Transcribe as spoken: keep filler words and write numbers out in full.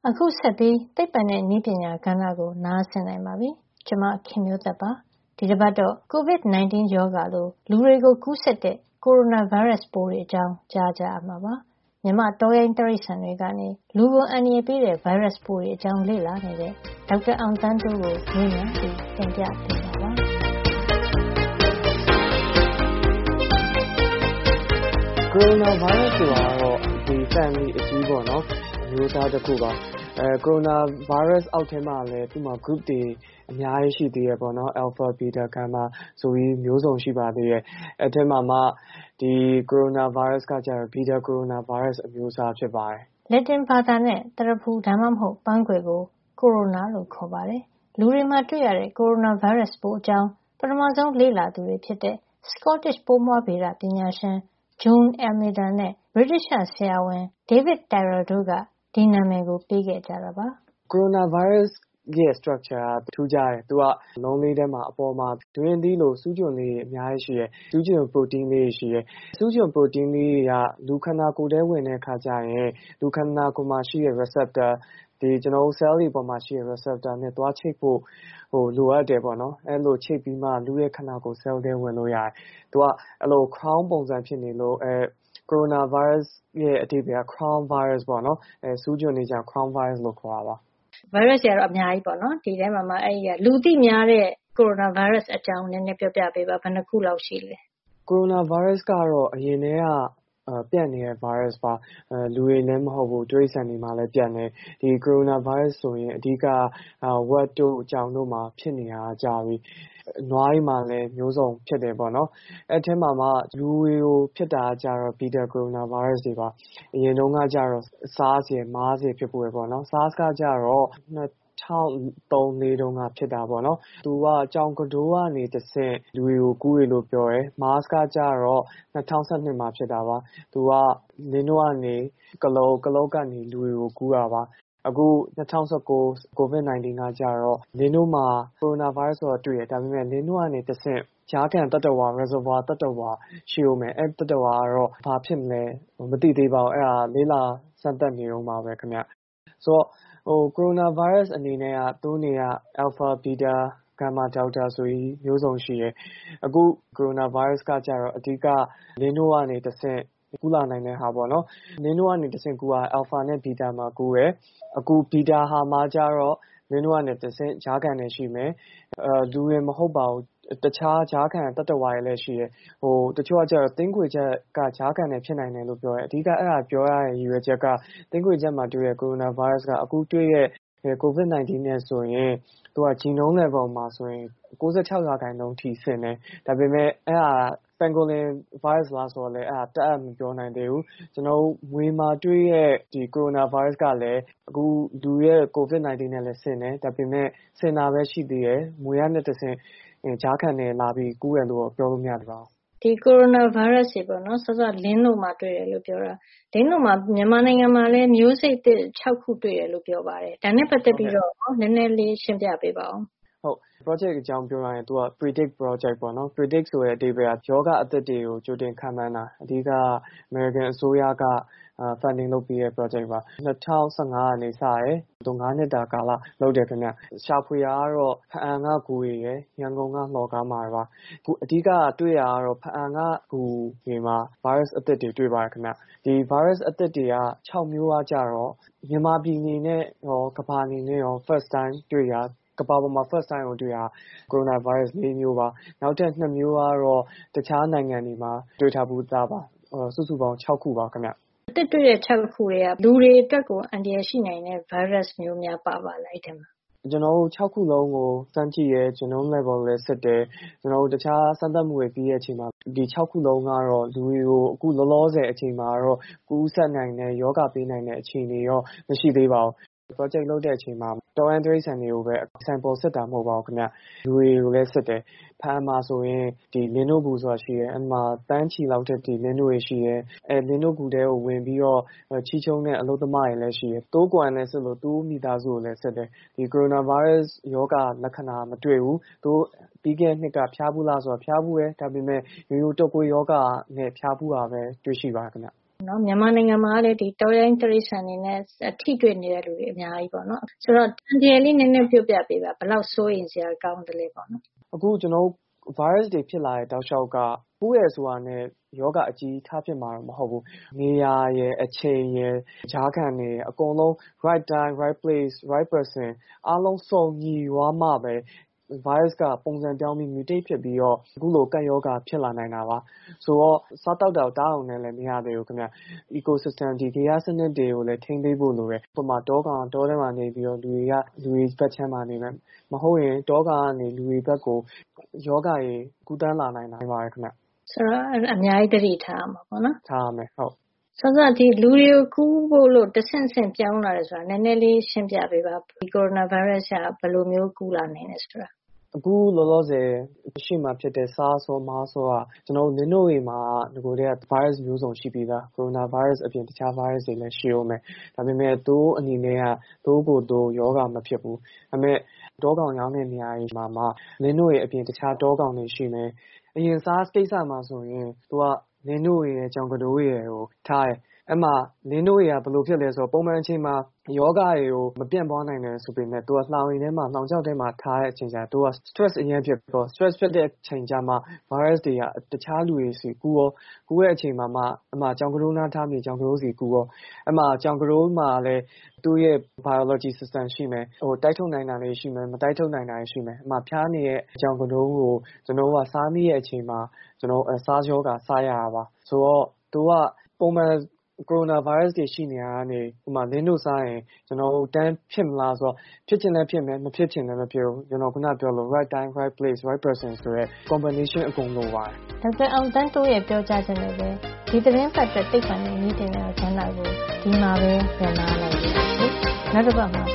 အခုဆက်ပြီးသိပ္ပံနဲ့နည်းပညာကဏ္ဍကိုနားဆင်နိုင်ပါပြီ။ကျွန်မခင်မျိုးသက်ပါ။ဒီတစ်ပတ်တော့ ကိုဗစ် ၁၉ ရောဂါလိုလူတွေကိုကူးစက်တဲ့ကိုရိုနာဗိုင်းရပ်စ်ပိုးတွေအကြောင်းကြားကြရမှာပါ။မြမတောရိုင်းတိရစ္ဆာန်တွေကနေလူကိုအန္တရာယ်ပေးတဲ့ဗိုင်းရပ်စ်ပိုးတွေအကြောင်းလေ့လာနေတဲ့ဒေါက်တာအောင်သန်းတိုးကိုမေးမြန်းပြီးတင်ပြပေးပါပါ။ကိုရိုနာဗိုင်းရပ်စ်ဆိုတာကတော့ဒီ family အကြီးပေါ့နော်မျိုးသားတစ်ခုပါအဲကိုရိုနာဗိုင်းရပ်စ်အောက်ထဲမှာလည်းဒီမှာ group တွေအများကြီးရှိသေးရပေါ့နော် alpha beta gamma ဆိုပြီးမျိုးစုံရှိပါသေးတယ်အဲထဲမှာမှဒီကိုရိုနာဗိုင်းရပ်စ်ကကျတော့ beta coronavirus အမျိုးအစားဖြစ်ပါတယ်လက်တင်ဘာသာနဲ့တရဖူဒါမှမဟုတ်ပန်းခွေကိုကိုရိုနာလို့ခေါ်ပါတယ်လူတွေမှာတွေ့ရတဲ့ကိုရိုနာဗိုင်းရပ်စ်ပိုးအကြောင်းပထမဆုံးလေ့လာသူတွေဖြစ်တဲ့ Scottish ပိုးမွှားဗေဒပညာရှင် Joan Almeida နဲ့ British ဆရာဝန် David Tyrrell တို့ကဒီနာမည်ကိုပေးခဲ့ကြတာပါကိုရိုနာဗိုင်းရပ်စ်ရဲ့ structure ကထူးခြားတယ်သူကလုံးလေးထဲမှာအပေါ်မှာတွင်းသီးလိုစူးကျွန်လေးအများကြီးရှိတယ်စူးကျွန် protein လေးရှိတယ်စူးကျွန် protein လေးကလူခန္ဓာကိုယ်ထဲဝင်တဲ့အခါကျရင်လူခန္ဓာကိုယ်မှာရှိတဲ့ receptor ဒီကျွန်တော်တို့ cell တွေပေါ်မှာရှိတဲ့ receptor နဲ့တွားချိတ်ဖို့ဟိုလိုအပ်တယ်ပေါ့နော်အဲ့လိုချိတ်ပြီးမှလူရဲ့ခန္ဓာကိုယ် cell ထဲဝင်လို့ရတယ်သူကအဲ့လို crown ပုံစံဖြစ်နေလို့အဲကိုရိုနာဗိုင်းရပ်စ်ရဲ့အဓိပ္ပာယ်က crown virus ပေါ့နော်အဲစူးကျွန်နေကြ crown virus လို့ခေါ်တာပါဗိုင်းရပ်စ်တွေကတော့အများကြီးပေါ့နော်ဒီထဲမှာမှအဲ့ဒီလူသိများတဲ့ကိုရိုနာဗိုင်းရပ်စ်အကြောင်းနည်းနည်းပြောပြပေးပါဘယ်နှခုလောက်ရှိလဲကိုရိုနာဗိုင်းရပ်စ်ကတော့အရင်တည်းကပြန့်နေတဲ့ virus ပါအဲလူတွေလည်းမဟုတ်ဘူးတိရစ္ဆာန်တွေမှာလည်းပြန့်နေဒီကိုရိုနာဗိုင်းရပ်စ်ဆိုရင်အဓိကဝက်တို့အကြောင်တို့မှာဖြစ်နေတာကြာပြီနွားတွေမှာလည်းမျိုးစုံဖြစ်တယ်ပေါ့နော်အဲ့ထဲမှာမှလူတွေကိုဖြစ်တာကြတော့ beta coronavirus တွေပါအရင်တုန်းကကြတော့ SARS ရယ် MERS ရယ်ဖြစ်ပေါ်ပေါ့နော် SARS ကကြတော့နှစ်ထောင်သုံး လေးတုန်းကဖြစ်တာပေါ့နော်သူကကြောင်ကတိုးကနေတဆင့်လူတွေကိုကူးရလို့ပြောတယ် MERS ကကြတော့နှစ်ထောင်ဆယ်နှစ်မှာဖြစ်တာပါသူကလင်းတို့ကနေကလောကလောကနေလူတွေကိုကူးတာပါအခု၂၀၁၉ ကိုဗစ် ၁၉ ကကြတော့လင်းတို့မှာကိုရိုနာဗိုင်းရပ်စ်ဆိုတာတွေ့ရဒါပေမဲ့လင်းတို့ကနေတဆင့်ကြားခံတတ္တဝါ reservoir တတ္တဝါရှိဦးမယ်အဲ့တတ္တဝါကတော့ဘာဖြစ်မလဲမသိသေးပါဘူးအဲ့ဒါလေးလာစမ်းသပ်နေတော့မှာပဲခင်ဗျဆိုတော့ဟိုကိုရိုနာဗိုင်းရပ်စ်အနေနဲ့ကသူ့နေက alpha beta gamma delta ဆိုပြီးမျိုးစုံရှိတယ်အခုကိုရိုနာဗိုင်းရပ်စ်ကကြတော့အဓိကလင်းတို့ကနေတဆင့်ကူးလာနိုင်တဲ့ဟာပေါ့နော်လင်းတို့ကနေတဆင့်ကူးတာ alpha နဲ့ beta မှာကူးရယ်အခု beta ဟာမှာကြတော့လင်းတို့ကနေတဆင့်ကြားခံနေရှိမယ်အဲလူတွေမဟုတ်ပါဘူးတခြားကြားခံတတ္တဝါတွေလည်းရှိတယ်ဟိုတချို့ကကျတော့တင်းခွေချက်ကကြားခံနေဖြစ်နိုင်တယ်လို့ပြောတယ်အဓိကအဲ့ဒါပြောရတဲ့ရည်ရွယ်ချက်ကတင်းခွေချက်မှာတွေ့ရကိုရိုနာဗိုင်းရပ်စ်ကအခုတွေ့ရကိုဗစ် ၁၉ နဲ့ဆိုရင်သူက genome level မှာဆိုရင်၉၆ရာခိုင်နှုန်းထိဆင့်တယ်ဒါပေမဲ့အဲ့ဒါpangolin virus လားဆိုတော့လေအဲ့ဒါတက်အပ်မပြောနိုင်သေးဘူးကျွန်တော်မွေးမှာတွေ့ရဲ့ဒီကိုရိုနာဗိုင်းရပ်စ်ကလည်းအခုလူရဲ့ကိုဗစ် ၁၉ နဲ့လည်းဆင့်တယ်ဒါပေမဲ့ဆင့်တာပဲရှိသေးတယ်မွေးရတဲ့တဆင့်ကြားခံနေလာပြီးကူးရလို့ပြောလို့မရသေးပါဘူးဒီကိုရိုနာဗိုင်းရပ်စ်တွေပေါ့နော်ဆက်စလင်းတို့မှာတွေ့တယ်လို့ပြောတာလင်းတို့မှာမြန်မာနိုင်ငံမှာလည်းမျိုးစိတ်သစ်၆ခုတွေ့တယ်လို့ပြောပါတယ်ဒါနဲ့ပတ်သက်ပြီးတော့နည်းနည်းလေးရှင်းပြပေးပါဦးဟုတ် project အကြောင်းပြောရရင်သူက predict project ပေါ့နော် predict ဆိုတဲ့အဓိပ္ပာယ်ကယောဂအသစ်တွေကိုကြိုတင်ခန့်မှန်းတာအဓိက American အစိုးရက funding လုပ်ပေးတဲ့ project ပါ၂၀၁၅ကနေစရဲသူ၅နှစ်တာကာလလုပ်တယ်ခင်ဗျရှာဖွေရကတော့ဖအံကဂူရယ်ရန်ကုန်ကလှော်ကားမှာပါအခုအဓိကတွေ့ရကတော့ဖအံကဂူတွေမှာ virus အသစ်တွေတွေ့ပါတယ်ခင်ဗျဒီ virus အသစ်တွေက၆မျိုးကကြတော့မြန်မာပြည်အနေနဲ့ရောကမ္ဘာအနေနဲ့ရော first time တွေ့ရကမ္ဘာပေါ်မှာ first time ကိုတွေ့ရကိုရိုနာဗိုင်းရပ်စ်၄မျိုးပါနောက်ထပ်၂မျိုးကတော့တခြားနိုင်ငံတွေမှာတွေ့ထားဘူးသားပါစုစုပေါင်း၆ခုပါခင်ဗျအသစ်တွေ့တဲ့၆ခုတွေကလူတွေအတွက်ကိုအန္တရာယ်ရှိနိုင်တဲ့ virus မျိုးများပါပါလားအဲ့ဒီမှာကျွန်တော်တို့၆ခုလုံးကိုစမ်းကြည့်ရဲ genome level လည်းစစ်တယ်ကျွန်တော်တို့တခြားစမ်းသပ်မှုတွေပြီးတဲ့အချိန်မှာဒီ၆ခုလုံးကတော့လူတွေကိုအခုလောလောဆယ်အချိန်မှာတော့ကူးစက်နိုင်တဲ့ယောဂပေးနိုင်တဲ့အခြေအနေရောမရှိသေးပါဘူးproject လုပ်တဲ့အချိန်မှာတော်ရန်တိရစ္ဆာန်တွေကိုပဲ sample စစ်တာမဟုတ်ပါဘူးခင်ဗျလူတွေကိုလည်းစစ်တယ်ဖမ်းမှာဆိုရင်ဒီလင်းနို့ဂူဆိုတာရှိတယ်အဲ့မှာတန်းချီလောက်တဲ့ဒီလင်းနို့တွေရှိတယ်အဲလင်းနို့ဂူတဲကိုဝင်ပြီးတော့ချီချုံတဲ့အလုပ်သမားတွေလည်းရှိတယ်တိုးကွမ်လည်းစစ်လို့တိုးမိသားစုကိုလည်းစစ်တယ်ဒီကိုရိုနာဗိုင်းရပ်စ်ယောဂလက္ခဏာမတွေ့ဘူးတိုးပြီးခဲ့နှစ်ကဖျားဘူးလားဆိုတော့ဖျားဘူးပဲဒါပေမဲ့ရိုးရိုးတုပ်ကွေးယောဂနဲ့ဖျားဘူးတာပဲတွေ့ရှိပါခင်ဗျနော်မြန်မာနိုင်ငံမှာလည်းဒီတော်ရိုင်းတိရစ္ဆာန်တွေနဲ့ထိတွေ့နေတဲ့လူတွေအများကြီးပေါ့နော်ဆိုတော့အန်တီရလေးနည်းနည်းပြောပြပေးပါဘယ်လောက်စိုးရင်စရာကောင်းတယ်လဲပေါ့နော်အခုကျွန်တော် virus တွေဖြစ်လာတဲ့တောက်လျှောက်ကကူးရဆိုတာနဲ့ယောဂအကြီးထားဖြစ်မှာတော့မဟုတ်ဘူးနေရာရယ်အချိန်ရယ်ဂျားခံနေအကုန်လုံး right time right place right person အားလုံးစုံညီသွားမှပဲ virus ကပုံစံပြောင်းပြီး mutate ဖြစ်ပြီးတော့အခုလိုကပ်ယောဂဖြစ်လာနိုင်တာပါဆိုတော့စားတောက်တာတားအောင်လည်းမရသေးဘူးခင်ဗျ ecosystem ဒီဂေဟစနစ်တွေကိုလည်းထိန်းသိမ်းဖို့လိုတယ်ဥပမာတောကောင်တောထဲမှာနေပြီးတော့လူတွေကလူတွေဘက်ချမ်းမှာနေမယ်မဟုတ်ရင်တောကောင်ကနေလူတွေဘက်ကိုယောဂတွေကူးတန်းလာနိုင်တာပါတယ်ခင်ဗျဆိုတော့အများကြီးတတိထားမှာပေါ့နော်ထားရမယ်ဟုတ်ဆိုတော့ဒီလူတွေကိုကူးဖို့လို့တဆင့်ဆင့်ပြောင်းလာတယ်ဆိုတာနည်းနည်းလေးရှင်းပြပေးပါဒီကိုရိုနာဗိုင်းရပ်စ်ကဘယ်လိုမျိုးကူးလာနိုင်လဲဆိုတာအခုလောလောဆယ်ရှိမှဖြစ်တဲ့ SARS ဆို MERS ဆိုတာကျွန်တော်တို့နင်တို့တွေမှာဒီကိုတည်းက virus မျိုးစုံရှိပြီးသား coronavirus အပြင်တခြား virus တွေလည်းရှိအောင်မယ်ဒါပေမဲ့သူ့အနေနဲ့ကသူ့ကိုယ်သူယောဂမဖြစ်ဘူးဒါပေမဲ့တောကောင်ရောင်းတဲ့နေရာတွေမှာမှနင်တို့တွေအပြင်တခြားတောကောင်တွေရှိမယ်အရင် SARS ကိစ္စမှာဆိုရင်သူကနင်တို့ရဲ့ကြောင်ကတိုးရဲ့ကိုထားတယ်အဲ့မှာနင်းတို့တွေကဘယ်လိုဖြစ်လဲဆိုတော့ပုံမှန်အချိန်မှာယောဂတွေကိုမပြန့်ပွားနိုင်တယ်ဆိုပေမဲ့သူကလှောင်ရည်ထဲမှာလှောင်ချောက်ထဲမှာထားတဲ့အချိန်ကျသူက stress အရင်ဖြစ်တော့ stress ဖြစ်တဲ့အချိန်ကျမှ virus တွေကတခြားလူတွေစီကူရောကူတဲ့အချိန်မှာမှအမှကြောင်ကတိုးနားထားမိကြောင်ကတိုးစီကူရောအဲ့မှာကြောင်ကတိုးမှာလည်းသူ့ရဲ့ biology system ရှိမယ်ဟိုတိုက်ထုတ်နိုင်တာတွေရှိမယ်မတိုက်ထုတ်နိုင်တာတွေရှိမယ်အမှဖျားနေတဲ့ကြောင်ကတိုးကိုကျွန်တော်ကစားမိတဲ့အချိန်မှာကျွန်တော်စားယောဂစားရတာပါဆိုတော့သူကပုံမှန်ကိုရိုနာဗိုင်းရပ်စ်တွေရှိနေတာကနေဥပမာလင်းတို့စားရင်ကျွန်တော်တို့တန်းဖြစ်မလားဆိုတော့ဖြစ်ချင်လည်းဖြစ်မယ်မဖြစ်ချင်လည်းမဖြစ်ဘူးကျွန်တော်ခုနပြောလို့ right time right place right person ဆိုတဲ့ combination အကုန်လုံးပါတယ်ဒေါက်တာအောင်တန်းတိုးရဲ့ပြောကြားချက်နဲ့ပဲဒီသတင်းပတ်တဲ့တိတ်ပံနဲ့ညီတင်တဲ့ကျမ်းစာကိုဒီမှာပဲပြန်လာလိုက်ပါမယ်နောက်တစ်ပတ်မှာ